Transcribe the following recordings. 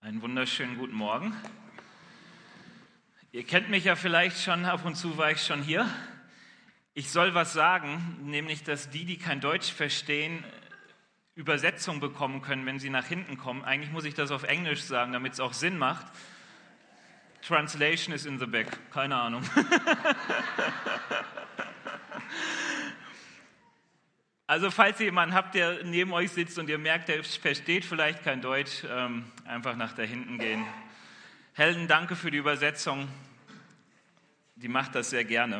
Einen wunderschönen guten Morgen. Ihr kennt mich ja vielleicht schon, ab und zu war ich schon hier. Ich soll was sagen, nämlich, dass die kein Deutsch verstehen, Übersetzung bekommen können, wenn sie nach hinten kommen. Eigentlich muss ich das auf Englisch sagen, damit es auch Sinn macht. Translation is in the back. Keine Ahnung. Also falls ihr jemanden habt, der neben euch sitzt und ihr merkt, der versteht vielleicht kein Deutsch, einfach nach da hinten gehen. Helen, danke für die Übersetzung. Die macht das sehr gerne.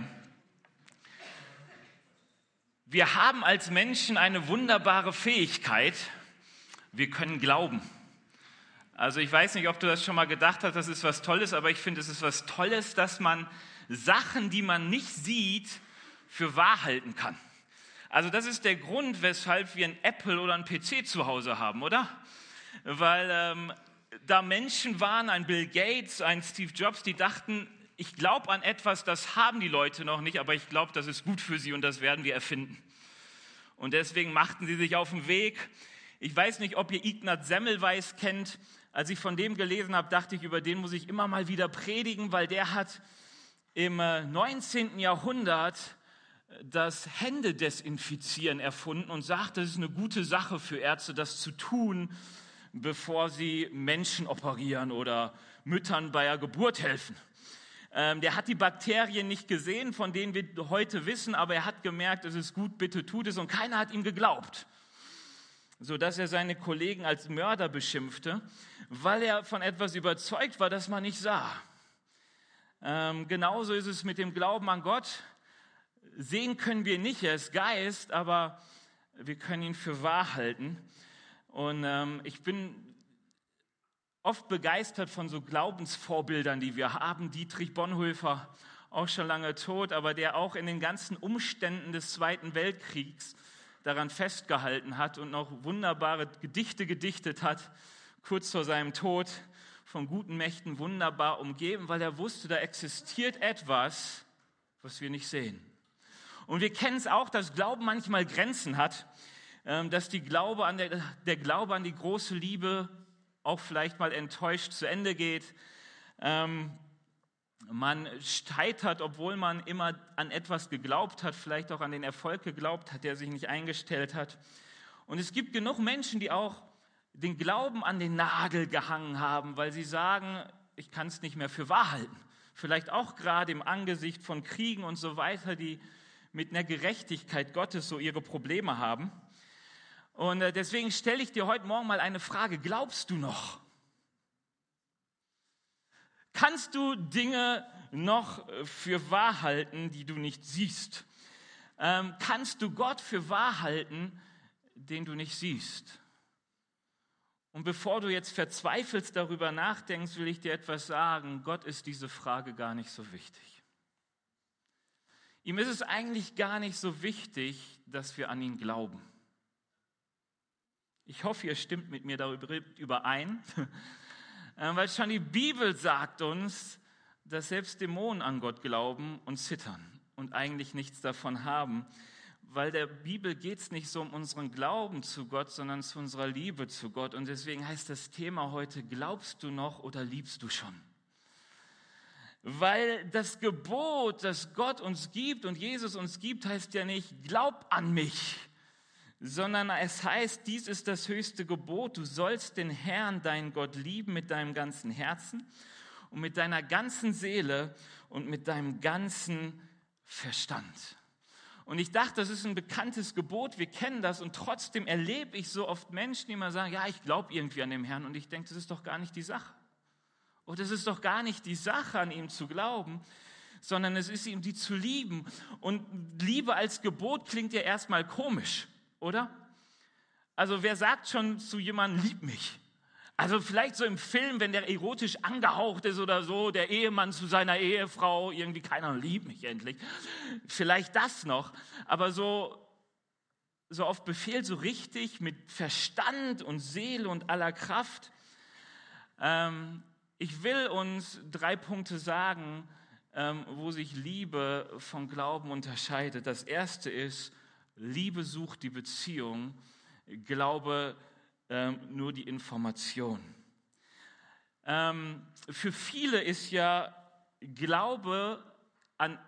Wir haben als Menschen eine wunderbare Fähigkeit. Wir können glauben. Also ich weiß nicht, ob du das schon mal gedacht hast, das ist was Tolles, aber ich finde, es ist was Tolles, dass man Sachen, die man nicht sieht, für wahr halten kann. Also das ist der Grund, weshalb wir ein Apple oder ein PC zu Hause haben, oder? Weil da Menschen waren, ein Bill Gates, ein Steve Jobs, die dachten, ich glaube an etwas, das haben die Leute noch nicht, aber ich glaube, das ist gut für sie und das werden wir erfinden. Und deswegen machten sie sich auf den Weg. Ich weiß nicht, ob ihr Ignaz Semmelweis kennt. Als ich von dem gelesen habe, dachte ich, über den muss ich immer mal wieder predigen, weil der hat im 19. Jahrhundert das Händedesinfizieren erfunden und sagt, das ist eine gute Sache für Ärzte, das zu tun, bevor sie Menschen operieren oder Müttern bei der Geburt helfen. Der hat die Bakterien nicht gesehen, von denen wir heute wissen, aber er hat gemerkt, es ist gut, bitte tut es, und keiner hat ihm geglaubt, sodass er seine Kollegen als Mörder beschimpfte, weil er von etwas überzeugt war, das man nicht sah. Genauso ist es mit dem Glauben an Gott. Sehen können wir nicht, er ist Geist, aber wir können ihn für wahr halten. Und ich bin oft begeistert von so Glaubensvorbildern, die wir haben. Dietrich Bonhoeffer, auch schon lange tot, aber der auch in den ganzen Umständen des Zweiten Weltkriegs daran festgehalten hat und noch wunderbare Gedichte gedichtet hat, kurz vor seinem Tod, von guten Mächten wunderbar umgeben, weil er wusste, da existiert etwas, was wir nicht sehen. Und wir kennen es auch, dass Glauben manchmal Grenzen hat, dass der Glaube an die große Liebe auch vielleicht mal enttäuscht zu Ende geht. Man scheitert, obwohl man immer an etwas geglaubt hat, vielleicht auch an den Erfolg geglaubt hat, der sich nicht eingestellt hat. Und es gibt genug Menschen, die auch den Glauben an den Nagel gehangen haben, weil sie sagen, ich kann es nicht mehr für wahr halten. Vielleicht auch gerade im Angesicht von Kriegen und so weiter, die mit einer Gerechtigkeit Gottes so ihre Probleme haben. Und deswegen stelle ich dir heute Morgen mal eine Frage. Glaubst du noch? Kannst du Dinge noch für wahr halten, die du nicht siehst? Kannst du Gott für wahr halten, den du nicht siehst? Und bevor du jetzt verzweifelst darüber nachdenkst, will ich dir etwas sagen. Gott ist diese Frage gar nicht so wichtig. Ihm ist es eigentlich gar nicht so wichtig, dass wir an ihn glauben. Ich hoffe, ihr stimmt mit mir darüber überein, weil schon die Bibel sagt uns, dass selbst Dämonen an Gott glauben und zittern und eigentlich nichts davon haben, weil der Bibel geht es nicht so um unseren Glauben zu Gott, sondern zu unserer Liebe zu Gott. Und deswegen heißt das Thema heute, glaubst du noch oder liebst du schon? Weil das Gebot, das Gott uns gibt und Jesus uns gibt, heißt ja nicht, glaub an mich, sondern es heißt, dies ist das höchste Gebot, du sollst den Herrn, deinen Gott, lieben mit deinem ganzen Herzen und mit deiner ganzen Seele und mit deinem ganzen Verstand. Und ich dachte, das ist ein bekanntes Gebot, wir kennen das, und trotzdem erlebe ich so oft Menschen, die immer sagen, ja, ich glaube irgendwie an den Herrn, und ich denke, das ist doch gar nicht die Sache. Und es ist doch gar nicht die Sache, an ihm zu glauben, sondern es ist ihm, die zu lieben. Und Liebe als Gebot klingt ja erstmal komisch, oder? Also wer sagt schon zu jemandem, lieb mich? Also vielleicht so im Film, wenn der erotisch angehaucht ist oder so, der Ehemann zu seiner Ehefrau, irgendwie keiner liebt mich endlich. Vielleicht das noch, aber so auf Befehl, so richtig mit Verstand und Seele und aller Kraft. Ich will uns 3 Punkte sagen, wo sich Liebe von Glauben unterscheidet. Das erste ist, Liebe sucht die Beziehung, Glaube nur die Information. Für viele ist ja Glauben an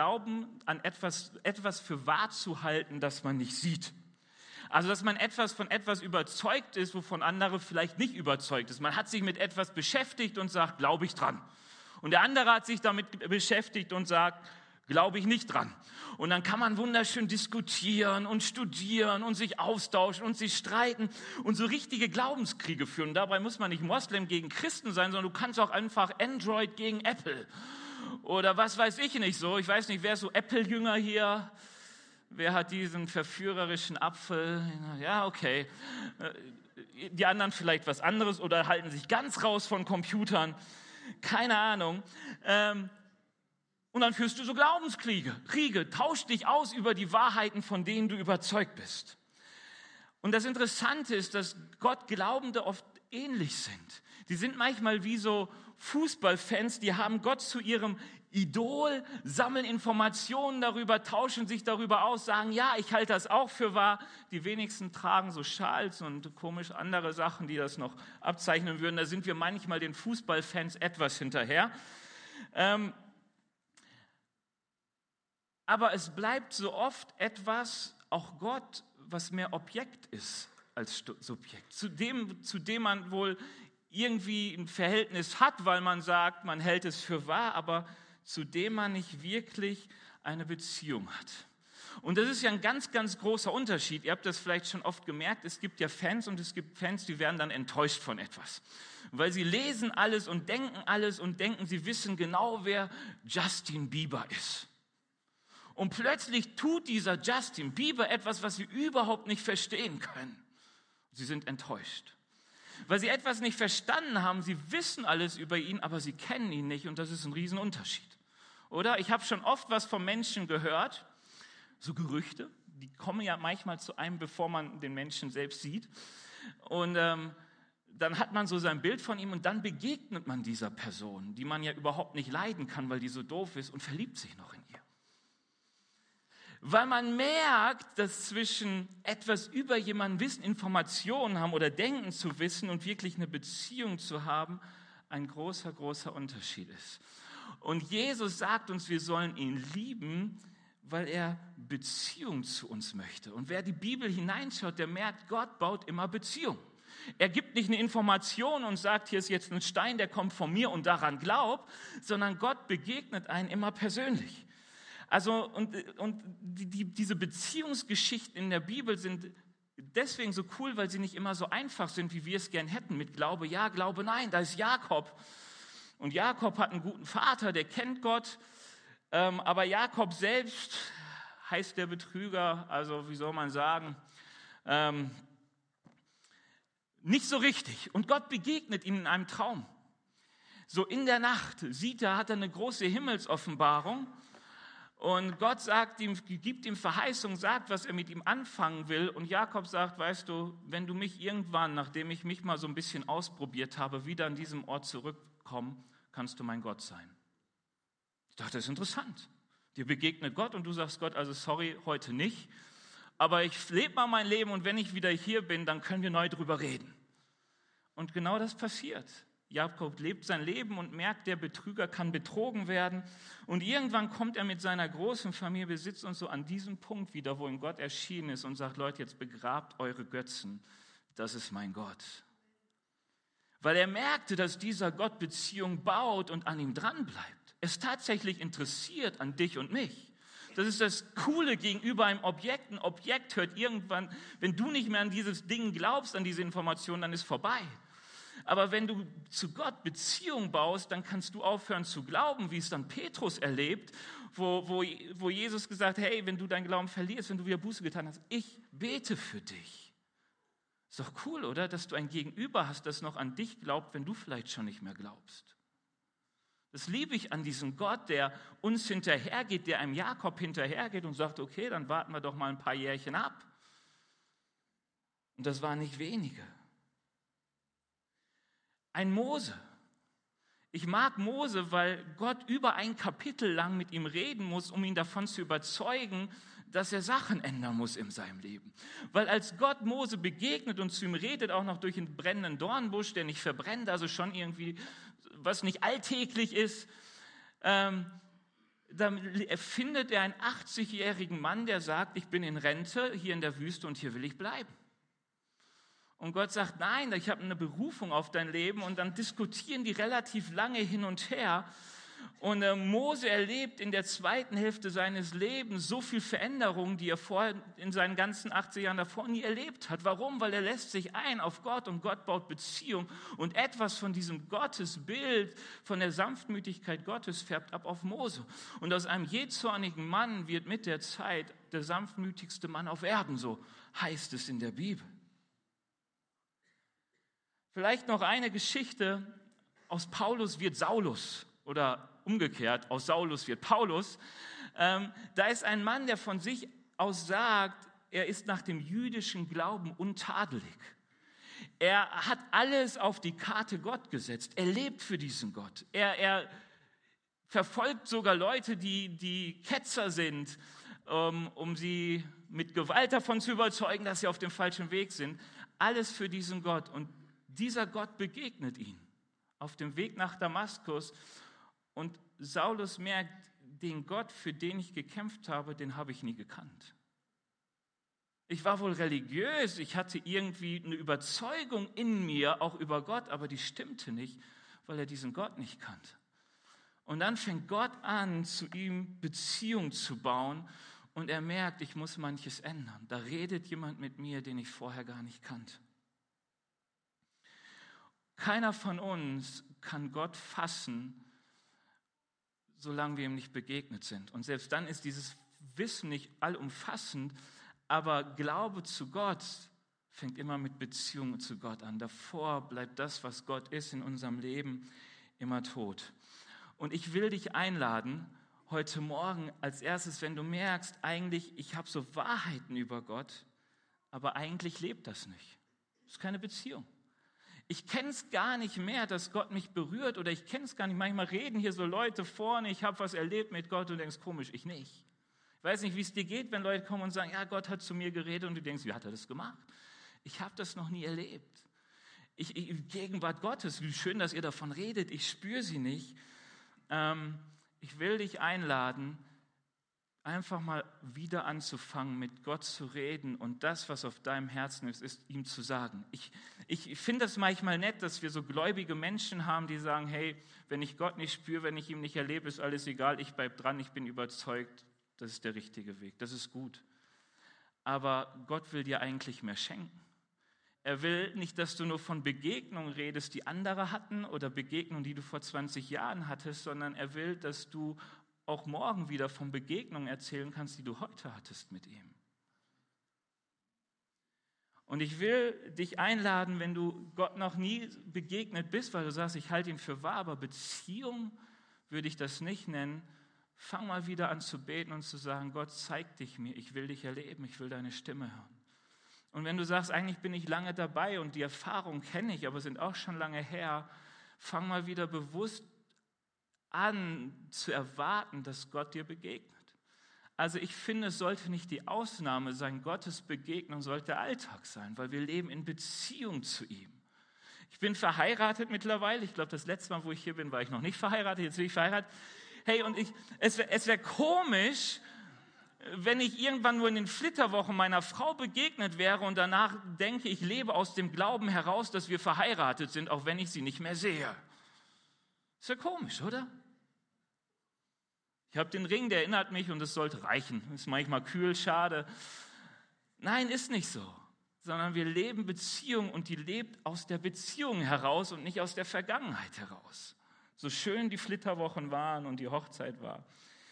etwas für wahr zu halten, das man nicht sieht. Also, dass man von etwas überzeugt ist, wovon andere vielleicht nicht überzeugt ist. Man hat sich mit etwas beschäftigt und sagt, glaube ich dran. Und der andere hat sich damit beschäftigt und sagt, glaube ich nicht dran. Und dann kann man wunderschön diskutieren und studieren und sich austauschen und sich streiten und so richtige Glaubenskriege führen. Und dabei muss man nicht Moslem gegen Christen sein, sondern du kannst auch einfach Android gegen Apple. Oder was weiß ich nicht so. Ich weiß nicht, wer ist so Apple-Jünger hier? Wer hat diesen verführerischen Apfel? Ja, okay. Die anderen vielleicht was anderes oder halten sich ganz raus von Computern. Keine Ahnung. Und dann führst du so Glaubenskriege, tausch dich aus über die Wahrheiten, von denen du überzeugt bist. Und das Interessante ist, dass Gott Glaubende oft ähnlich sind. Die sind manchmal wie so Fußballfans, die haben Gott zu ihrem Idol, sammeln Informationen darüber, tauschen sich darüber aus, sagen, ja, ich halte das auch für wahr. Die wenigsten tragen so Schals und komisch andere Sachen, die das noch abzeichnen würden. Da sind wir manchmal den Fußballfans etwas hinterher. Aber es bleibt so oft etwas, auch Gott, was mehr Objekt ist als Subjekt, zu dem man wohl irgendwie ein Verhältnis hat, weil man sagt, man hält es für wahr, aber zu dem man nicht wirklich eine Beziehung hat. Und das ist ja ein ganz, ganz großer Unterschied. Ihr habt das vielleicht schon oft gemerkt, es gibt ja Fans und es gibt Fans, die werden dann enttäuscht von etwas. Weil sie lesen alles und denken, sie wissen genau, wer Justin Bieber ist. Und plötzlich tut dieser Justin Bieber etwas, was sie überhaupt nicht verstehen können. Sie sind enttäuscht. Weil sie etwas nicht verstanden haben, sie wissen alles über ihn, aber sie kennen ihn nicht und das ist ein Riesenunterschied. Oder? Ich habe schon oft was von Menschen gehört, so Gerüchte, die kommen ja manchmal zu einem, bevor man den Menschen selbst sieht. Und dann hat man so sein Bild von ihm und dann begegnet man dieser Person, die man ja überhaupt nicht leiden kann, weil die so doof ist und verliebt sich noch in ihr. Weil man merkt, dass zwischen etwas über jemanden wissen, Informationen haben oder denken zu wissen und wirklich eine Beziehung zu haben, ein großer, großer Unterschied ist. Und Jesus sagt uns, wir sollen ihn lieben, weil er Beziehung zu uns möchte. Und wer die Bibel hineinschaut, der merkt, Gott baut immer Beziehung. Er gibt nicht eine Information und sagt, hier ist jetzt ein Stein, der kommt von mir und daran glaubt, sondern Gott begegnet einen immer persönlich. Also, und diese Beziehungsgeschichten in der Bibel sind deswegen so cool, weil sie nicht immer so einfach sind, wie wir es gern hätten, mit Glaube ja, Glaube nein. Da ist Jakob. Und Jakob hat einen guten Vater, der kennt Gott. Aber Jakob selbst heißt der Betrüger, also wie soll man sagen, nicht so richtig. Und Gott begegnet ihm in einem Traum. So in der Nacht hat er eine große Himmelsoffenbarung. Und Gott gibt ihm Verheißung, sagt, was er mit ihm anfangen will. Und Jakob sagt, weißt du, wenn du mich irgendwann, nachdem ich mich mal so ein bisschen ausprobiert habe, wieder an diesem Ort zurückkommst, kannst du mein Gott sein. Ich dachte, das ist interessant. Dir begegnet Gott und du sagst Gott, also sorry, heute nicht. Aber ich lebe mal mein Leben und wenn ich wieder hier bin, dann können wir neu drüber reden. Und genau das passiert. Jakob lebt sein Leben und merkt, der Betrüger kann betrogen werden. Und irgendwann kommt er mit seiner großen Familie, wir sitzen uns so an diesem Punkt wieder, wo ihm Gott erschienen ist und sagt, Leute, jetzt begrabt eure Götzen. Das ist mein Gott. Weil er merkte, dass dieser Gott Beziehung baut und an ihm dranbleibt. Er ist tatsächlich interessiert an dich und mich. Das ist das Coole gegenüber einem Objekt. Ein Objekt hört irgendwann, wenn du nicht mehr an dieses Ding glaubst, an diese Information, dann ist vorbei. Aber wenn du zu Gott Beziehung baust, dann kannst du aufhören zu glauben, wie es dann Petrus erlebt, wo Jesus gesagt hat, hey, wenn du deinen Glauben verlierst, wenn du wieder Buße getan hast, ich bete für dich. Ist doch cool, oder? Dass du ein Gegenüber hast, das noch an dich glaubt, wenn du vielleicht schon nicht mehr glaubst. Das liebe ich an diesem Gott, der uns hinterhergeht, der einem Jakob hinterhergeht und sagt, okay, dann warten wir doch mal ein paar Jährchen ab. Und das waren nicht wenige. Ein Mose Ich mag Mose, weil Gott über ein Kapitel lang mit ihm reden muss, um ihn davon zu überzeugen, dass er Sachen ändern muss in seinem Leben. Weil als Gott Mose begegnet und zu ihm redet, auch noch durch einen brennenden Dornbusch, der nicht verbrennt, also schon irgendwie, was nicht alltäglich ist, dann findet er einen 80-jährigen Mann, der sagt, ich bin in Rente hier in der Wüste und hier will ich bleiben. Und Gott sagt, nein, ich habe eine Berufung auf dein Leben. Und dann diskutieren die relativ lange hin und her. Und Mose erlebt in der zweiten Hälfte seines Lebens so viel Veränderung, die er vorher in seinen ganzen 80 Jahren davor nie erlebt hat. Warum? Weil er lässt sich ein auf Gott und Gott baut Beziehung. Und etwas von diesem Gottesbild, von der Sanftmütigkeit Gottes färbt ab auf Mose. Und aus einem jähzornigen Mann wird mit der Zeit der sanftmütigste Mann auf Erden, so heißt es in der Bibel. Vielleicht noch eine Geschichte, aus Paulus wird Saulus oder umgekehrt, aus Saulus wird Paulus. Da ist ein Mann, der von sich aus sagt, er ist nach dem jüdischen Glauben untadelig. Er hat alles auf die Karte Gott gesetzt. Er lebt für diesen Gott. Er verfolgt sogar Leute, die Ketzer sind, um sie mit Gewalt davon zu überzeugen, dass sie auf dem falschen Weg sind. Alles für diesen Gott. Und dieser Gott begegnet ihn auf dem Weg nach Damaskus und Saulus merkt, den Gott, für den ich gekämpft habe, den habe ich nie gekannt. Ich war wohl religiös, ich hatte irgendwie eine Überzeugung in mir, auch über Gott, aber die stimmte nicht, weil er diesen Gott nicht kannte. Und dann fängt Gott an, zu ihm Beziehung zu bauen und er merkt, ich muss manches ändern. Da redet jemand mit mir, den ich vorher gar nicht kannte. Keiner von uns kann Gott fassen, solange wir ihm nicht begegnet sind. Und selbst dann ist dieses Wissen nicht allumfassend, aber Glaube zu Gott fängt immer mit Beziehung zu Gott an. Davor bleibt das, was Gott ist in unserem Leben, immer tot. Und ich will dich einladen, heute Morgen als erstes, wenn du merkst, eigentlich, ich habe so Wahrheiten über Gott, aber eigentlich lebt das nicht. Das ist keine Beziehung. Ich kenne es gar nicht mehr, dass Gott mich berührt oder ich kenne es gar nicht. Manchmal reden hier so Leute vorne, ich habe was erlebt mit Gott und du denkst, komisch, ich nicht. Ich weiß nicht, wie es dir geht, wenn Leute kommen und sagen, ja, Gott hat zu mir geredet und du denkst, wie hat er das gemacht? Ich habe das noch nie erlebt. Gegenwart Gottes, wie schön, dass ihr davon redet, ich spüre sie nicht. Ich will dich einladen, einfach mal wieder anzufangen, mit Gott zu reden und das, was auf deinem Herzen ist ihm zu sagen. Ich finde das manchmal nett, dass wir so gläubige Menschen haben, die sagen, hey, wenn ich Gott nicht spüre, wenn ich ihn nicht erlebe, ist alles egal, ich bleibe dran, ich bin überzeugt, das ist der richtige Weg, das ist gut. Aber Gott will dir eigentlich mehr schenken. Er will nicht, dass du nur von Begegnungen redest, die andere hatten oder Begegnungen, die du vor 20 Jahren hattest, sondern er will, dass du auch morgen wieder von Begegnungen erzählen kannst, die du heute hattest mit ihm. Und ich will dich einladen, wenn du Gott noch nie begegnet bist, weil du sagst, ich halte ihn für wahr, aber Beziehung würde ich das nicht nennen. Fang mal wieder an zu beten und zu sagen, Gott, zeig dich mir, ich will dich erleben, ich will deine Stimme hören. Und wenn du sagst, eigentlich bin ich lange dabei und die Erfahrung kenne ich, aber sind auch schon lange her, fang mal wieder bewusst an zu erwarten, dass Gott dir begegnet. Also ich finde, es sollte nicht die Ausnahme sein, Gottes Begegnung sollte der Alltag sein, weil wir leben in Beziehung zu ihm. Ich bin verheiratet mittlerweile, ich glaube, das letzte Mal, wo ich hier bin, war ich noch nicht verheiratet, jetzt bin ich verheiratet. Hey, und es wäre komisch, wenn ich irgendwann nur in den Flitterwochen meiner Frau begegnet wäre und danach denke, ich lebe aus dem Glauben heraus, dass wir verheiratet sind, auch wenn ich sie nicht mehr sehe. Ist ja komisch, oder? Ich habe den Ring, der erinnert mich und es sollte reichen. Ist manchmal kühl, schade. Nein, ist nicht so. Sondern wir leben Beziehung und die lebt aus der Beziehung heraus und nicht aus der Vergangenheit heraus. So schön die Flitterwochen waren und die Hochzeit war.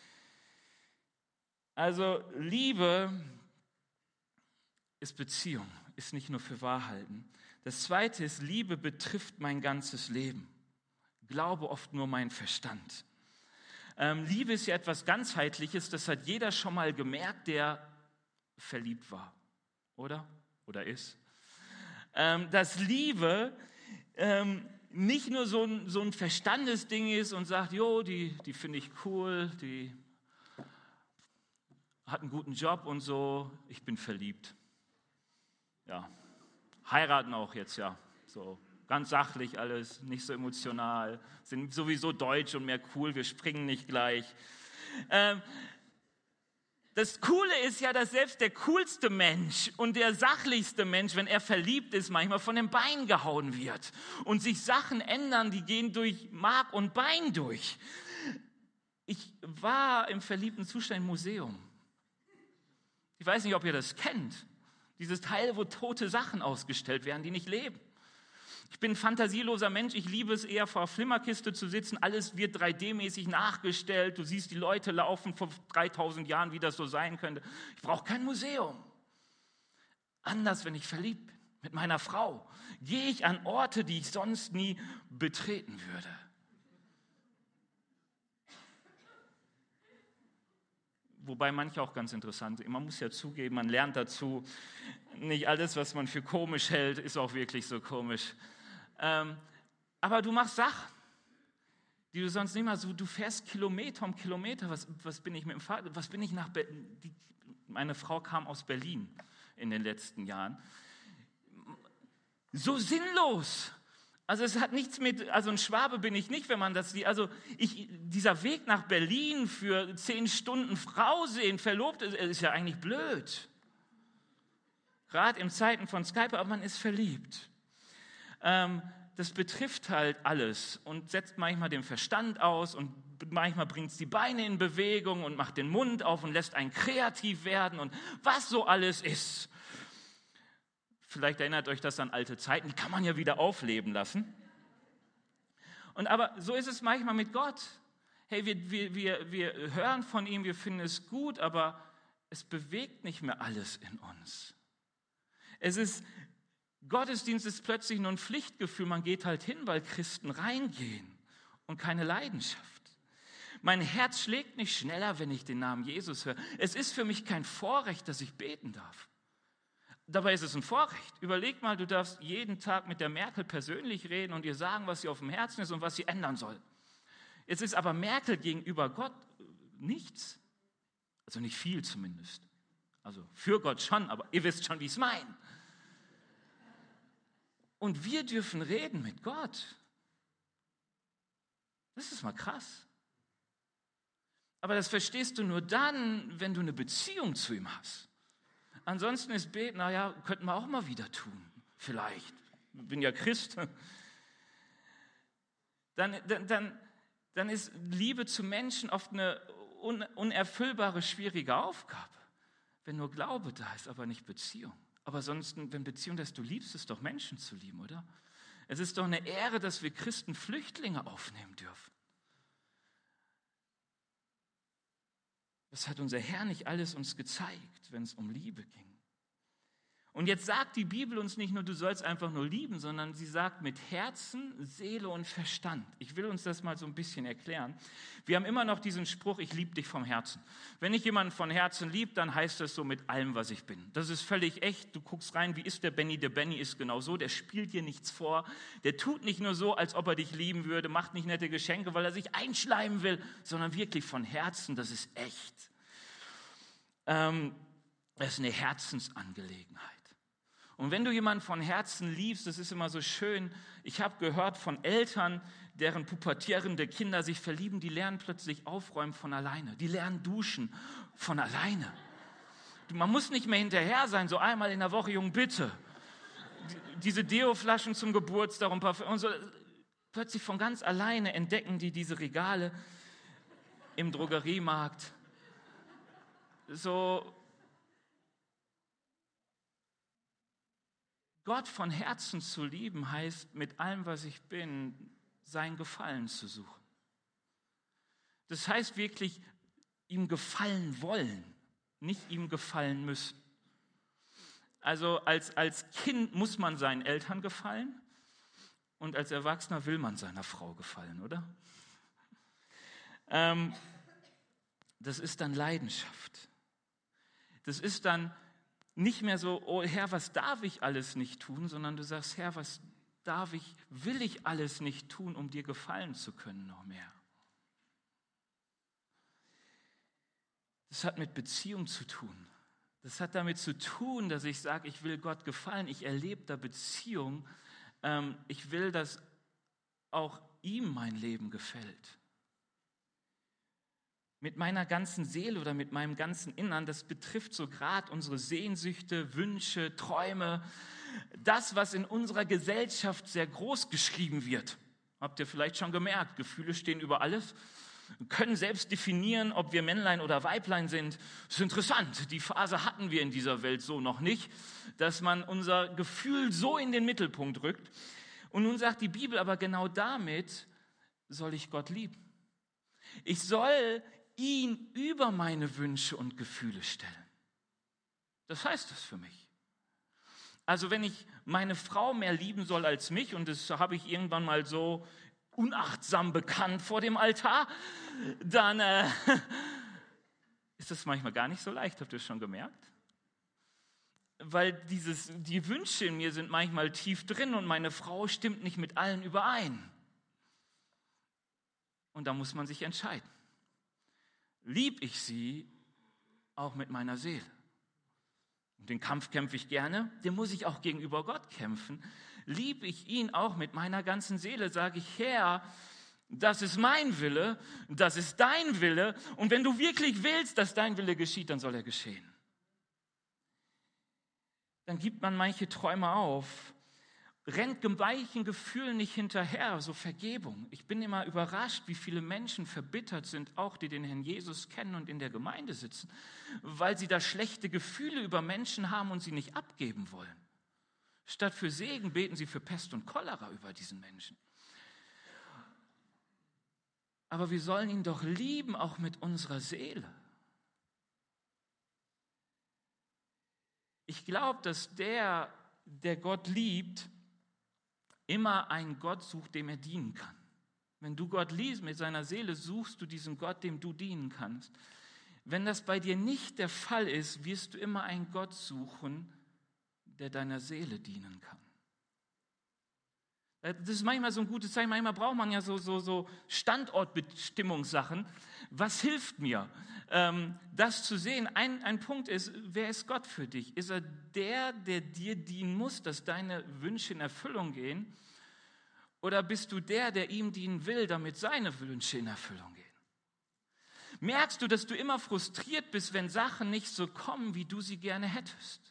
Also Liebe ist Beziehung, ist nicht nur für Wahrhalten. Das Zweite ist, Liebe betrifft mein ganzes Leben. Glaube oft nur mein Verstand. Liebe ist ja etwas Ganzheitliches, das hat jeder schon mal gemerkt, der verliebt war, oder? Oder ist. Dass Liebe nicht nur so ein Verstandesding ist und sagt, jo, die finde ich cool, die hat einen guten Job und so, ich bin verliebt. Ja, heiraten auch jetzt, ja, so ganz sachlich alles, nicht so emotional, sind sowieso deutsch und mehr cool, wir springen nicht gleich. Das Coole ist ja, dass selbst der coolste Mensch und der sachlichste Mensch, wenn er verliebt ist, manchmal von den Beinen gehauen wird und sich Sachen ändern, die gehen durch Mark und Bein durch. Ich war im verliebten Zustand im Museum. Ich weiß nicht, ob ihr das kennt. Dieses Teil, wo tote Sachen ausgestellt werden, die nicht leben. Ich bin ein fantasieloser Mensch, ich liebe es eher vor der Flimmerkiste zu sitzen, alles wird 3D-mäßig nachgestellt, du siehst die Leute laufen vor 3000 Jahren, wie das so sein könnte. Ich brauche kein Museum. Anders, wenn ich verliebt bin mit meiner Frau, gehe ich an Orte, die ich sonst nie betreten würde. Wobei manche auch ganz interessant sind. Man muss ja zugeben, man lernt dazu, nicht alles, was man für komisch hält, ist auch wirklich so komisch. Aber du machst Sachen, die du sonst nicht machst. Du fährst Kilometer um Kilometer. Was bin ich mit dem Fahrrad? Was bin ich nach Berlin? Meine Frau kam aus Berlin in den letzten Jahren. So sinnlos. Also es hat nichts mit, also ein Schwabe bin ich nicht, wenn man das sieht. Also dieser Weg nach Berlin für 10 Stunden Frau sehen, verlobt, ist ja eigentlich blöd. Gerade in Zeiten von Skype, aber man ist verliebt. Das betrifft halt alles und setzt manchmal den Verstand aus und manchmal bringt es die Beine in Bewegung und macht den Mund auf und lässt einen kreativ werden und was so alles ist. Vielleicht erinnert euch das an alte Zeiten, die kann man ja wieder aufleben lassen. Aber so ist es manchmal mit Gott. Hey, wir hören von ihm, wir finden es gut, aber es bewegt nicht mehr alles in uns. Gottesdienst ist plötzlich nur ein Pflichtgefühl, man geht halt hin, weil Christen reingehen und keine Leidenschaft. Mein Herz schlägt nicht schneller, wenn ich den Namen Jesus höre. Es ist für mich kein Vorrecht, dass ich beten darf. Dabei ist es ein Vorrecht. Überleg mal, du darfst jeden Tag mit der Merkel persönlich reden und ihr sagen, was sie auf dem Herzen ist und was sie ändern soll. Jetzt ist aber Merkel gegenüber Gott nichts. Also nicht viel zumindest. Also für Gott schon, aber ihr wisst schon, wie ich es meine. Und wir dürfen reden mit Gott. Das ist mal krass. Aber das verstehst du nur dann, wenn du eine Beziehung zu ihm hast. Ansonsten ist Beten, naja, könnten wir auch mal wieder tun. Vielleicht. Ich bin ja Christ. Dann ist Liebe zu Menschen oft eine unerfüllbare, schwierige Aufgabe. Wenn nur Glaube da ist, aber nicht Beziehung. Aber sonst, wenn Beziehung, dass du liebst, ist doch Menschen zu lieben, oder? Es ist doch eine Ehre, dass wir Christen Flüchtlinge aufnehmen dürfen. Das hat unser Herr nicht alles uns gezeigt, wenn es um Liebe ging. Und jetzt sagt die Bibel uns nicht nur, du sollst einfach nur lieben, sondern sie sagt mit Herzen, Seele und Verstand. Ich will uns das mal so ein bisschen erklären. Wir haben immer noch diesen Spruch, ich liebe dich vom Herzen. Wenn ich jemanden von Herzen liebe, dann heißt das so mit allem, was ich bin. Das ist völlig echt. Du guckst rein, wie ist der Benny? Der Benny ist genau so, der spielt dir nichts vor. Der tut nicht nur so, als ob er dich lieben würde, macht nicht nette Geschenke, weil er sich einschleimen will, sondern wirklich von Herzen, das ist echt. Das ist eine Herzensangelegenheit. Und wenn du jemanden von Herzen liebst, das ist immer so schön, ich habe gehört von Eltern, deren pubertierende Kinder sich verlieben, die lernen plötzlich aufräumen von alleine, die lernen duschen von alleine. Man muss nicht mehr hinterher sein, so einmal in der Woche, Junge, bitte. Diese Deo-Flaschen zum Geburtstag und Parfüm und so. Plötzlich von ganz alleine entdecken die diese Regale im Drogeriemarkt. So, Gott von Herzen zu lieben heißt, mit allem, was ich bin, sein Gefallen zu suchen. Das heißt wirklich, ihm gefallen wollen, nicht ihm gefallen müssen. Also als Kind muss man seinen Eltern gefallen und als Erwachsener will man seiner Frau gefallen, oder? Das ist dann Leidenschaft. Das ist dann nicht mehr so, oh Herr, was darf ich alles nicht tun, sondern du sagst, Herr, was will ich alles nicht tun, um dir gefallen zu können noch mehr. Das hat mit Beziehung zu tun. Das hat damit zu tun, dass ich sage, ich will Gott gefallen. Ich erlebe da Beziehung. Ich will, dass auch ihm mein Leben gefällt. Mit meiner ganzen Seele oder mit meinem ganzen Innern, das betrifft so gerade unsere Sehnsüchte, Wünsche, Träume, das, was in unserer Gesellschaft sehr groß geschrieben wird. Habt ihr vielleicht schon gemerkt, Gefühle stehen über alles. Wir können selbst definieren, ob wir Männlein oder Weiblein sind. Das ist interessant, die Phase hatten wir in dieser Welt so noch nicht, dass man unser Gefühl so in den Mittelpunkt rückt. Und nun sagt die Bibel, aber genau damit soll ich Gott lieben. Ich soll ihn über meine Wünsche und Gefühle stellen. Das heißt das für mich. Also wenn ich meine Frau mehr lieben soll als mich, und das habe ich irgendwann mal so unachtsam bekannt vor dem Altar, dann ist das manchmal gar nicht so leicht, habt ihr es schon gemerkt? Weil die Wünsche in mir sind manchmal tief drin und meine Frau stimmt nicht mit allen überein. Und da muss man sich entscheiden. Lieb ich sie auch mit meiner Seele? Und den Kampf kämpfe ich gerne, den muss ich auch gegenüber Gott kämpfen. Lieb ich ihn auch mit meiner ganzen Seele, sage ich, Herr, das ist mein Wille, das ist dein Wille. Und wenn du wirklich willst, dass dein Wille geschieht, dann soll er geschehen. Dann gibt man manche Träume auf, rennt weichen Gefühlen nicht hinterher, so Vergebung. Ich bin immer überrascht, wie viele Menschen verbittert sind, auch die den Herrn Jesus kennen und in der Gemeinde sitzen, weil sie da schlechte Gefühle über Menschen haben und sie nicht abgeben wollen. Statt für Segen beten sie für Pest und Cholera über diesen Menschen. Aber wir sollen ihn doch lieben, auch mit unserer Seele. Ich glaube, dass der Gott liebt, immer einen Gott sucht, dem er dienen kann. Wenn du Gott liebst mit seiner Seele, suchst du diesen Gott, dem du dienen kannst. Wenn das bei dir nicht der Fall ist, wirst du immer einen Gott suchen, der deiner Seele dienen kann. Das ist manchmal so ein gutes Zeichen. Manchmal braucht man ja so Standortbestimmungssachen. Was hilft mir, das zu sehen? Ein Punkt ist, wer ist Gott für dich? Ist er der dir dienen muss, dass deine Wünsche in Erfüllung gehen? Oder bist du der ihm dienen will, damit seine Wünsche in Erfüllung gehen? Merkst du, dass du immer frustriert bist, wenn Sachen nicht so kommen, wie du sie gerne hättest?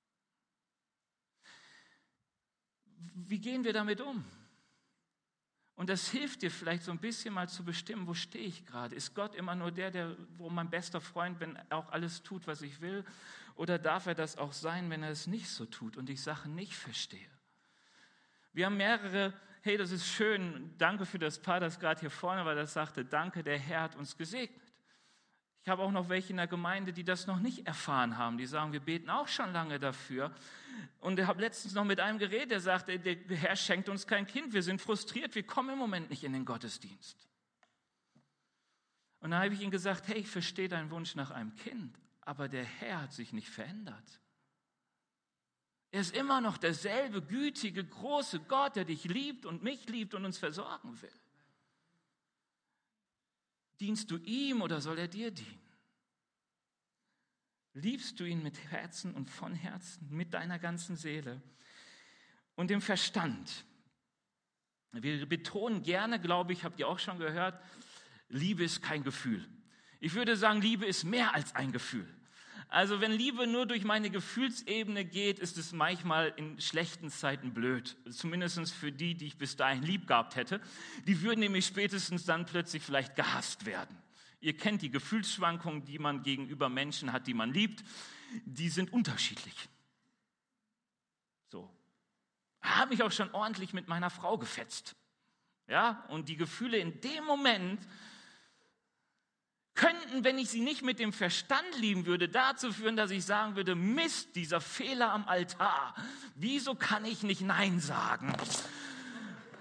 Wie gehen wir damit um? Und das hilft dir vielleicht so ein bisschen mal zu bestimmen, wo stehe ich gerade? Ist Gott immer nur wo mein bester Freund, wenn er auch alles tut, was ich will? Oder darf er das auch sein, wenn er es nicht so tut und ich Sachen nicht verstehe? Wir haben mehrere, hey, das ist schön, danke für das Paar, das gerade hier vorne war, das sagte, danke, der Herr hat uns gesegnet. Ich habe auch noch welche in der Gemeinde, die das noch nicht erfahren haben. Die sagen, wir beten auch schon lange dafür. Und ich habe letztens noch mit einem geredet, der sagte, der Herr schenkt uns kein Kind. Wir sind frustriert, wir kommen im Moment nicht in den Gottesdienst. Und dann habe ich ihm gesagt, hey, ich verstehe deinen Wunsch nach einem Kind, aber der Herr hat sich nicht verändert. Er ist immer noch derselbe gütige, große Gott, der dich liebt und mich liebt und uns versorgen will. Dienst du ihm oder soll er dir dienen? Liebst du ihn mit Herzen und von Herzen, mit deiner ganzen Seele und dem Verstand? Wir betonen gerne, glaube ich, habt ihr auch schon gehört, Liebe ist kein Gefühl. Ich würde sagen, Liebe ist mehr als ein Gefühl. Also wenn Liebe nur durch meine Gefühlsebene geht, ist es manchmal in schlechten Zeiten blöd. Zumindest für die ich bis dahin lieb gehabt hätte. Die würden nämlich spätestens dann plötzlich vielleicht gehasst werden. Ihr kennt die Gefühlsschwankungen, die man gegenüber Menschen hat, die man liebt. Die sind unterschiedlich. So. Habe ich auch schon ordentlich mit meiner Frau gefetzt. Ja, und die Gefühle in dem Moment könnten, wenn ich sie nicht mit dem Verstand lieben würde, dazu führen, dass ich sagen würde, Mist, dieser Fehler am Altar. Wieso kann ich nicht Nein sagen?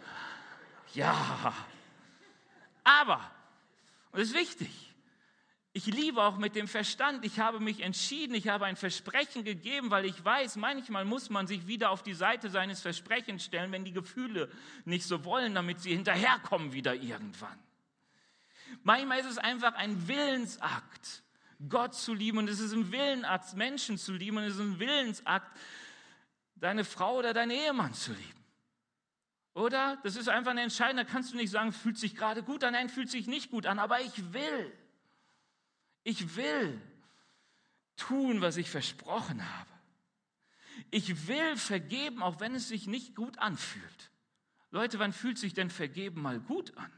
Ja, aber, und das ist wichtig, Ich liebe auch mit dem Verstand. Ich habe mich entschieden, ich habe ein Versprechen gegeben, weil ich weiß, manchmal muss man sich wieder auf die Seite seines Versprechens stellen, wenn die Gefühle nicht so wollen, damit sie hinterherkommen wieder irgendwann. Manchmal ist es einfach ein Willensakt, Gott zu lieben, und es ist ein Willensakt, Menschen zu lieben, und es ist ein Willensakt, deine Frau oder deinen Ehemann zu lieben. Oder? Das ist einfach eine Entscheidung, da kannst du nicht sagen, fühlt sich gerade gut an, nein, fühlt sich nicht gut an, aber ich will tun, was ich versprochen habe. Ich will vergeben, auch wenn es sich nicht gut anfühlt. Leute, wann fühlt sich denn Vergeben mal gut an?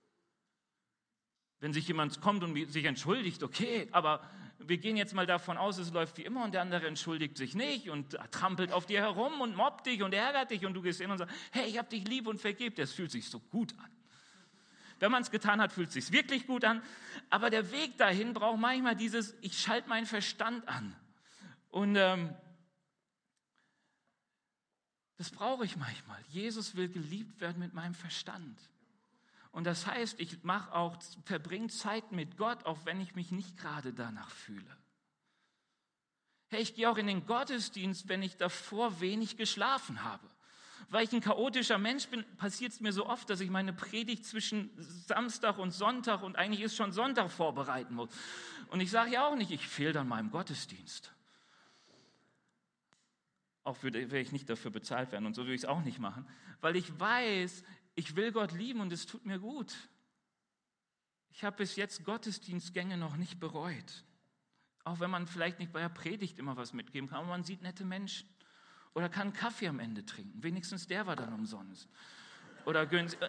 Wenn sich jemand kommt und sich entschuldigt, okay, aber wir gehen jetzt mal davon aus, es läuft wie immer und der andere entschuldigt sich nicht und trampelt auf dir herum und mobbt dich und ärgert dich und du gehst hin und sagst, hey, ich hab dich lieb und vergib dir. Das fühlt sich so gut an. Wenn man es getan hat, fühlt es sich wirklich gut an. Aber der Weg dahin braucht manchmal dieses, ich schalte meinen Verstand an. Und das brauche ich manchmal. Jesus will geliebt werden mit meinem Verstand. Und das heißt, ich verbringe Zeit mit Gott, auch wenn ich mich nicht gerade danach fühle. Hey, ich gehe auch in den Gottesdienst, wenn ich davor wenig geschlafen habe. Weil ich ein chaotischer Mensch bin, passiert es mir so oft, dass ich meine Predigt zwischen Samstag und Sonntag und eigentlich ist schon Sonntag vorbereiten muss. Und ich sage ja auch nicht, ich fehle dann meinem Gottesdienst. Auch werde ich nicht dafür bezahlt werden und so würde ich es auch nicht machen. Weil ich weiß, ich will Gott lieben und es tut mir gut. Ich habe bis jetzt Gottesdienstgänge noch nicht bereut. Auch wenn man vielleicht nicht bei der Predigt immer was mitgeben kann, aber man sieht nette Menschen. Oder kann einen Kaffee am Ende trinken. Wenigstens der war dann umsonst. Oder günstig.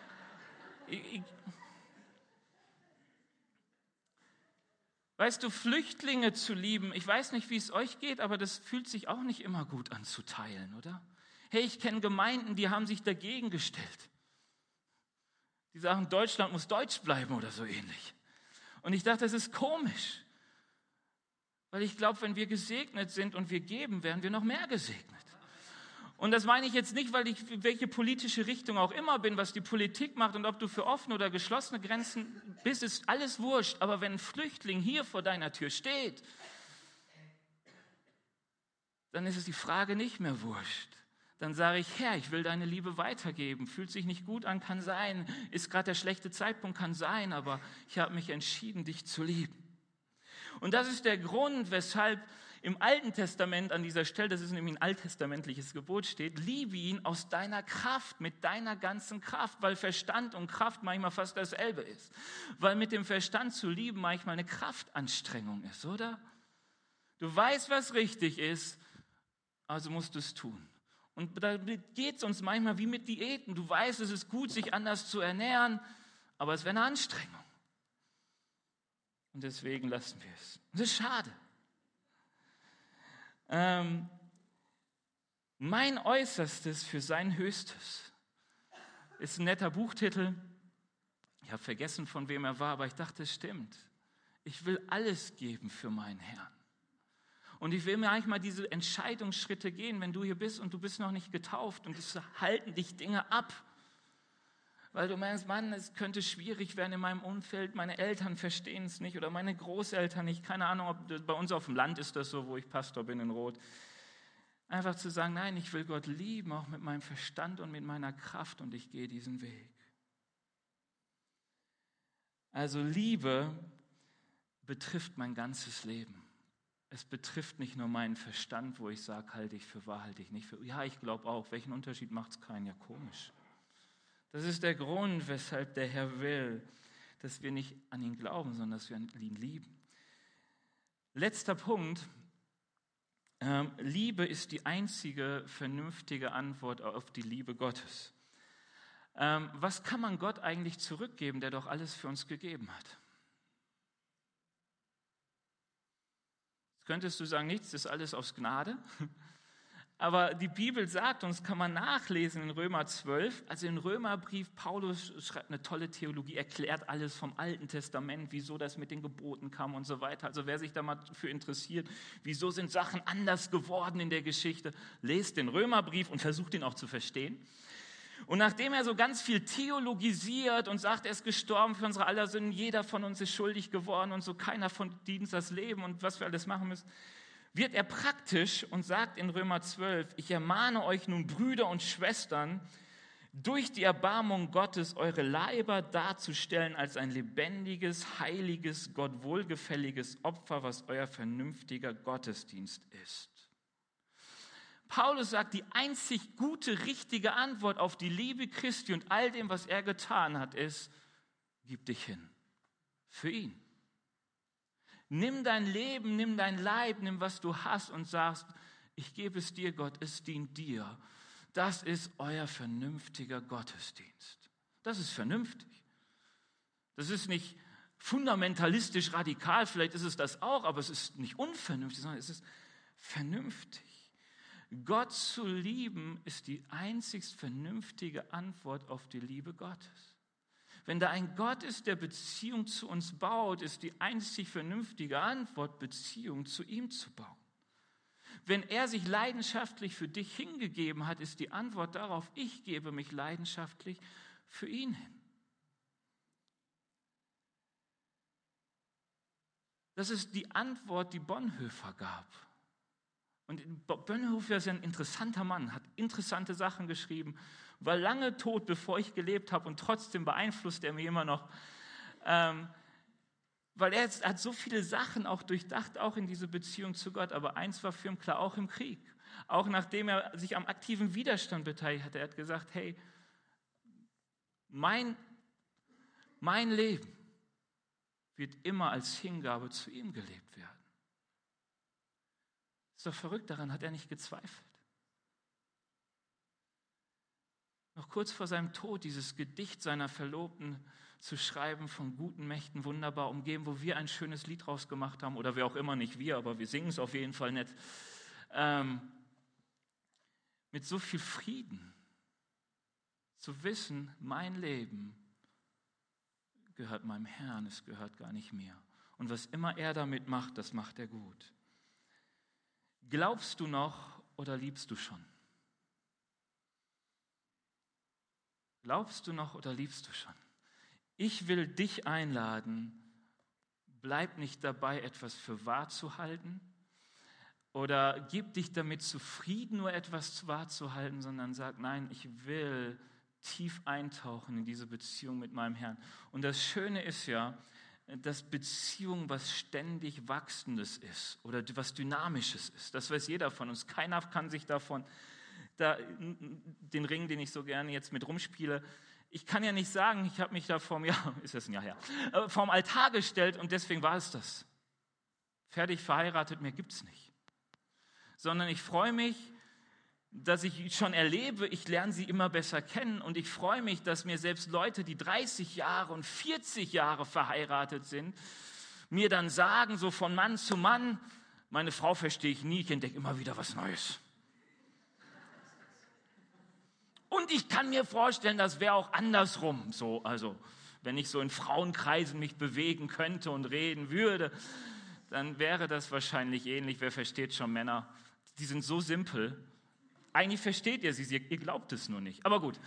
Weißt du, Flüchtlinge zu lieben, ich weiß nicht, wie es euch geht, aber das fühlt sich auch nicht immer gut an zu teilen, oder? Hey, ich kenne Gemeinden, die haben sich dagegen gestellt. Die sagen, Deutschland muss deutsch bleiben oder so ähnlich. Und ich dachte, das ist komisch. Weil ich glaube, wenn wir gesegnet sind und wir geben, werden wir noch mehr gesegnet. Und das meine ich jetzt nicht, weil ich welche politische Richtung auch immer bin, was die Politik macht und ob du für offene oder geschlossene Grenzen bist, ist alles wurscht. Aber wenn ein Flüchtling hier vor deiner Tür steht, dann ist es die Frage nicht mehr wurscht. Dann sage ich, Herr, ich will deine Liebe weitergeben. Fühlt sich nicht gut an, kann sein. Ist gerade der schlechte Zeitpunkt, kann sein. Aber ich habe mich entschieden, dich zu lieben. Und das ist der Grund, weshalb im Alten Testament an dieser Stelle, das ist nämlich ein alttestamentliches Gebot, steht, liebe ihn aus deiner Kraft, mit deiner ganzen Kraft, weil Verstand und Kraft manchmal fast dasselbe ist. Weil mit dem Verstand zu lieben manchmal eine Kraftanstrengung ist, oder? Du weißt, was richtig ist, also musst du es tun. Und da geht es uns manchmal wie mit Diäten. Du weißt, es ist gut, sich anders zu ernähren, aber es wäre eine Anstrengung. Und deswegen lassen wir es. Das ist schade. Mein Äußerstes für sein Höchstes ist ein netter Buchtitel. Ich habe vergessen, von wem er war, aber ich dachte, es stimmt. Ich will alles geben für meinen Herrn. Und ich will mir eigentlich mal diese Entscheidungsschritte gehen, wenn du hier bist und du bist noch nicht getauft und es halten dich Dinge ab. Weil du meinst, Mann, es könnte schwierig werden in meinem Umfeld, meine Eltern verstehen es nicht oder meine Großeltern nicht, keine Ahnung, ob das, bei uns auf dem Land ist das so, wo ich Pastor bin in Roth. Einfach zu sagen, nein, ich will Gott lieben, auch mit meinem Verstand und mit meiner Kraft und ich gehe diesen Weg. Also Liebe betrifft mein ganzes Leben. Es betrifft nicht nur meinen Verstand, wo ich sage, halte ich für wahr, halte ich nicht für. Ja, ich glaube auch, welchen Unterschied macht es keinen? Ja, komisch. Das ist der Grund, weshalb der Herr will, dass wir nicht an ihn glauben, sondern dass wir ihn lieben. Letzter Punkt. Liebe ist die einzige vernünftige Antwort auf die Liebe Gottes. Was kann man Gott eigentlich zurückgeben, der doch alles für uns gegeben hat? Jetzt könntest du sagen, nichts, das ist alles aus Gnade. Aber die Bibel sagt, und das kann man nachlesen in Römer 12, also im Römerbrief, Paulus schreibt eine tolle Theologie, erklärt alles vom Alten Testament, wieso das mit den Geboten kam und so weiter. Also wer sich da mal für interessiert, wieso sind Sachen anders geworden in der Geschichte, lest den Römerbrief und versucht ihn auch zu verstehen. Und nachdem er so ganz viel theologisiert und sagt, er ist gestorben für unsere aller Sünden, jeder von uns ist schuldig geworden und so, keiner von uns das Leben und was wir alles machen müssen, wird er praktisch und sagt in Römer 12, ich ermahne euch nun, Brüder und Schwestern, durch die Erbarmung Gottes eure Leiber darzustellen als ein lebendiges, heiliges, Gott wohlgefälliges Opfer, was euer vernünftiger Gottesdienst ist. Paulus sagt, die einzig gute, richtige Antwort auf die Liebe Christi und all dem, was er getan hat, ist, gib dich hin. Für ihn. Nimm dein Leben, nimm dein Leib, nimm was du hast und sagst, ich gebe es dir, Gott, es dient dir. Das ist euer vernünftiger Gottesdienst. Das ist vernünftig. Das ist nicht fundamentalistisch radikal, vielleicht ist es das auch, aber es ist nicht unvernünftig, sondern es ist vernünftig. Gott zu lieben ist die einzigst vernünftige Antwort auf die Liebe Gottes. Wenn da ein Gott ist, der Beziehung zu uns baut, ist die einzig vernünftige Antwort, Beziehung zu ihm zu bauen. Wenn er sich leidenschaftlich für dich hingegeben hat, ist die Antwort darauf, ich gebe mich leidenschaftlich für ihn hin. Das ist die Antwort, die Bonhoeffer gab. Und Bonhoeffer ist ein interessanter Mann, hat interessante Sachen geschrieben, war lange tot, bevor ich gelebt habe und trotzdem beeinflusst er mich immer noch. Weil er hat so viele Sachen auch durchdacht, auch in diese Beziehung zu Gott. Aber eins war für ihn klar, auch im Krieg. Auch nachdem er sich am aktiven Widerstand beteiligt hat, er hat gesagt, hey, mein Leben wird immer als Hingabe zu ihm gelebt werden. Ist doch verrückt, daran hat er nicht gezweifelt. Noch kurz vor seinem Tod dieses Gedicht seiner Verlobten zu schreiben, von guten Mächten wunderbar umgeben, wo wir ein schönes Lied draus gemacht haben, oder wer auch immer, nicht wir, aber wir singen es auf jeden Fall nicht, mit so viel Frieden zu wissen, mein Leben gehört meinem Herrn, es gehört gar nicht mir. Und was immer er damit macht, das macht er gut. Glaubst du noch oder liebst du schon? Glaubst du noch oder liebst du schon? Ich will dich einladen, bleib nicht dabei, etwas für wahr zu halten oder gib dich damit zufrieden, nur etwas wahr zu halten, sondern sag, nein, ich will tief eintauchen in diese Beziehung mit meinem Herrn. Und das Schöne ist ja, dass Beziehung was ständig Wachsendes ist oder was Dynamisches ist. Das weiß jeder von uns. Keiner kann sich davon, den Ring, den ich so gerne jetzt mit rumspiele, ich kann ja nicht sagen, ich habe mich da vorm Altar gestellt und deswegen war es das. Fertig verheiratet, mehr gibt es nicht. Sondern ich freue mich, dass ich schon erlebe, ich lerne sie immer besser kennen und ich freue mich, dass mir selbst Leute, die 30 Jahre und 40 Jahre verheiratet sind, mir dann sagen, so von Mann zu Mann, meine Frau verstehe ich nie, ich entdecke immer wieder was Neues. Und ich kann mir vorstellen, das wäre auch andersrum so, also wenn ich so in Frauenkreisen mich bewegen könnte und reden würde, dann wäre das wahrscheinlich ähnlich. Wer versteht schon Männer? Die sind so simpel. Eigentlich versteht ihr sie, ihr glaubt es nur nicht. Aber gut.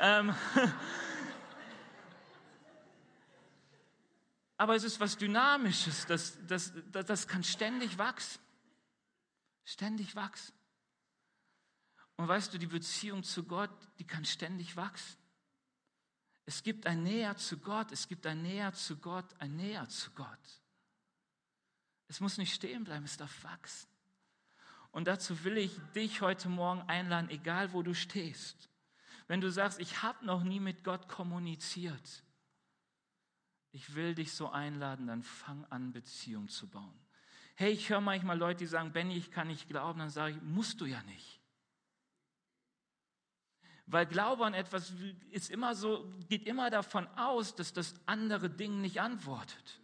Aber es ist was Dynamisches, das kann ständig wachsen. Ständig wachsen. Und weißt du, die Beziehung zu Gott, die kann ständig wachsen. Es gibt ein Näher zu Gott, es gibt ein Näher zu Gott, ein Näher zu Gott. Es muss nicht stehen bleiben, es darf wachsen. Und dazu will ich dich heute Morgen einladen, egal wo du stehst. Wenn du sagst, ich habe noch nie mit Gott kommuniziert, ich will dich so einladen, dann fang an, Beziehung zu bauen. Hey, ich höre manchmal Leute, die sagen, Benny, ich kann nicht glauben, dann sage ich, musst du ja nicht. Weil Glaube an etwas ist immer so, geht immer davon aus, dass das andere Ding nicht antwortet.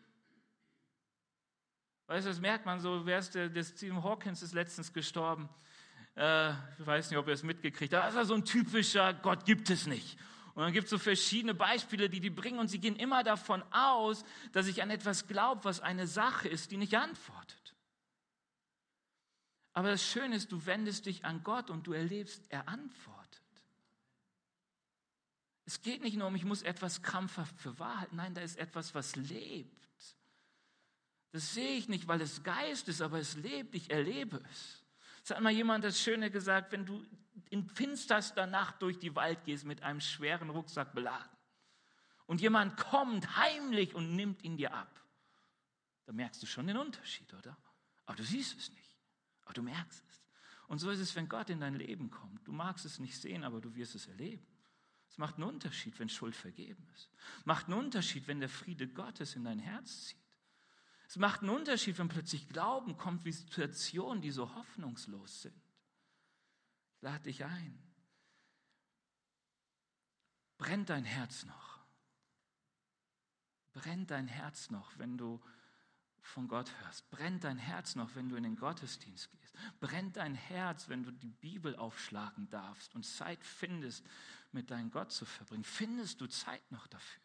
Weißt du, das merkt man so, der Stephen Hawkins ist letztens gestorben. Ich weiß nicht, ob ihr es mitgekriegt habt. Das war so ein typischer, Gott gibt es nicht. Und dann gibt es so verschiedene Beispiele, die bringen und sie gehen immer davon aus, dass ich an etwas glaube, was eine Sache ist, die nicht antwortet. Aber das Schöne ist, du wendest dich an Gott und du erlebst, er antwortet. Es geht nicht nur um, ich muss etwas krampfhaft für wahr halten. Nein, da ist etwas, was lebt. Das sehe ich nicht, weil es Geist ist, aber es lebt, ich erlebe es. Es hat mal jemand das Schöne gesagt, wenn du in finsterster Nacht durch die Wald gehst mit einem schweren Rucksack beladen und jemand kommt heimlich und nimmt ihn dir ab, dann merkst du schon den Unterschied, oder? Aber du siehst es nicht, aber du merkst es. Und so ist es, wenn Gott in dein Leben kommt. Du magst es nicht sehen, aber du wirst es erleben. Es macht einen Unterschied, wenn Schuld vergeben ist. Macht einen Unterschied, wenn der Friede Gottes in dein Herz zieht. Es macht einen Unterschied, wenn plötzlich Glauben kommt wie Situationen, die so hoffnungslos sind. Ich lade dich ein. Brennt dein Herz noch? Brennt dein Herz noch, wenn du von Gott hörst? Brennt dein Herz noch, wenn du in den Gottesdienst gehst? Brennt dein Herz, wenn du die Bibel aufschlagen darfst und Zeit findest, mit deinem Gott zu verbringen? Findest du Zeit noch dafür?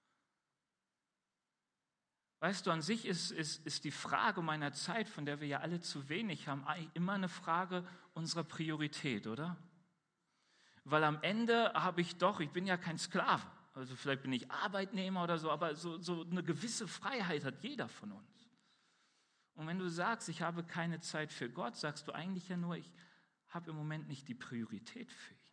Weißt du, an sich ist die Frage meiner Zeit, von der wir ja alle zu wenig haben, immer eine Frage unserer Priorität, oder? Weil am Ende ich bin ja kein Sklave. Also vielleicht bin ich Arbeitnehmer oder so, aber so eine gewisse Freiheit hat jeder von uns. Und wenn du sagst, ich habe keine Zeit für Gott, sagst du eigentlich ja nur, ich habe im Moment nicht die Priorität für ihn.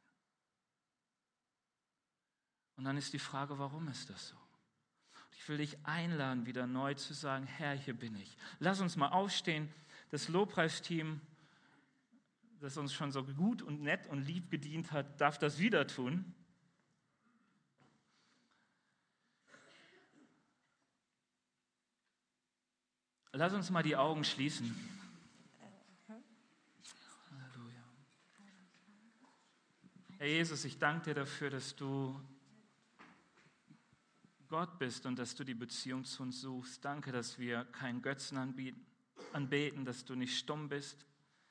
Und dann ist die Frage, warum ist das so? Ich will dich einladen, wieder neu zu sagen, Herr, hier bin ich. Lass uns mal aufstehen. Das Lobpreisteam, das uns schon so gut und nett und lieb gedient hat, darf das wieder tun. Lass uns mal die Augen schließen. Halleluja. Herr Jesus, ich danke dir dafür, dass du Gott bist und dass du die Beziehung zu uns suchst. Danke, dass wir keinen Götzen anbeten, dass du nicht stumm bist,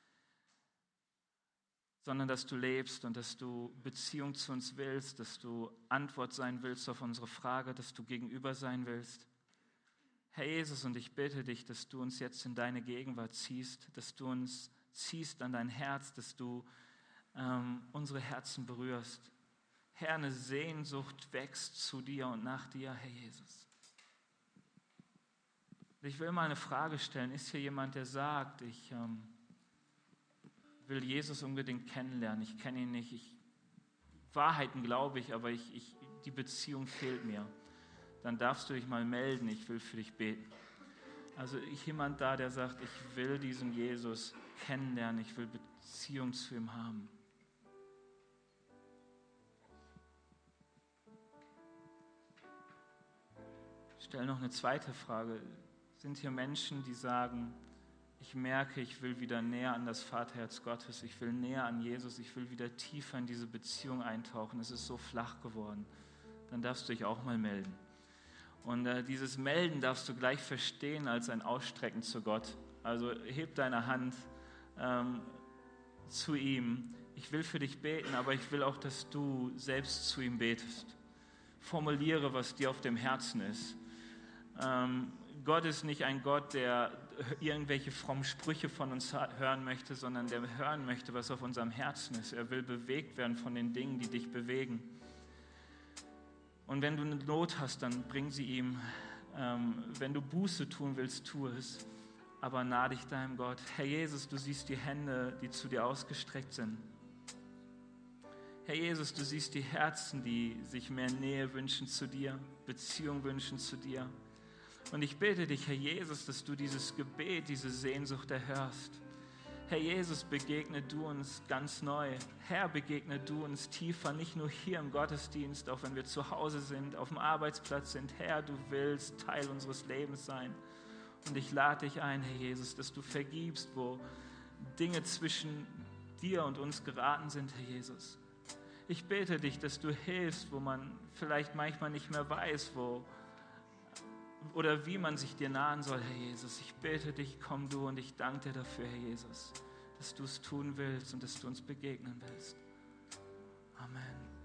sondern dass du lebst und dass du Beziehung zu uns willst, dass du Antwort sein willst auf unsere Frage, dass du gegenüber sein willst. Herr Jesus, und ich bitte dich, dass du uns jetzt in deine Gegenwart ziehst, dass du uns ziehst an dein Herz, dass du unsere Herzen berührst. Herr, eine Sehnsucht wächst zu dir und nach dir, Herr Jesus. Ich will mal eine Frage stellen. Ist hier jemand, der sagt, ich will Jesus unbedingt kennenlernen, ich kenne ihn nicht, Wahrheiten glaube ich, aber die Beziehung fehlt mir. Dann darfst du dich mal melden, ich will für dich beten. Also jemand da, der sagt, ich will diesen Jesus kennenlernen, ich will Beziehung zu ihm haben. Ich stelle noch eine zweite Frage. Sind hier Menschen, die sagen, ich merke, ich will wieder näher an das Vaterherz Gottes, ich will näher an Jesus, ich will wieder tiefer in diese Beziehung eintauchen, es ist so flach geworden. Dann darfst du dich auch mal melden. Und dieses Melden darfst du gleich verstehen als ein Ausstrecken zu Gott. Also heb deine Hand zu ihm. Ich will für dich beten, aber ich will auch, dass du selbst zu ihm betest. Formuliere, was dir auf dem Herzen ist. Gott ist nicht ein Gott, der irgendwelche frommen Sprüche von uns hören möchte, sondern der hören möchte, was auf unserem Herzen ist. Er will bewegt werden von den Dingen, die dich bewegen. Und wenn du eine Not hast, dann bring sie ihm. Wenn du Buße tun willst, tu es. Aber nah dich deinem Gott. Herr Jesus, du siehst die Hände, die zu dir ausgestreckt sind. Herr Jesus, du siehst die Herzen, die sich mehr Nähe wünschen zu dir, Beziehung wünschen zu dir. Und ich bitte dich, Herr Jesus, dass du dieses Gebet, diese Sehnsucht erhörst. Herr Jesus, begegne du uns ganz neu. Herr, begegne du uns tiefer, nicht nur hier im Gottesdienst, auch wenn wir zu Hause sind, auf dem Arbeitsplatz sind. Herr, du willst Teil unseres Lebens sein. Und ich lade dich ein, Herr Jesus, dass du vergibst, wo Dinge zwischen dir und uns geraten sind, Herr Jesus. Ich bete dich, dass du hilfst, wo man vielleicht manchmal nicht mehr weiß, wo oder wie man sich dir nahen soll, Herr Jesus. Ich bete dich, komm du, und ich danke dir dafür, Herr Jesus, dass du es tun willst und dass du uns begegnen willst. Amen.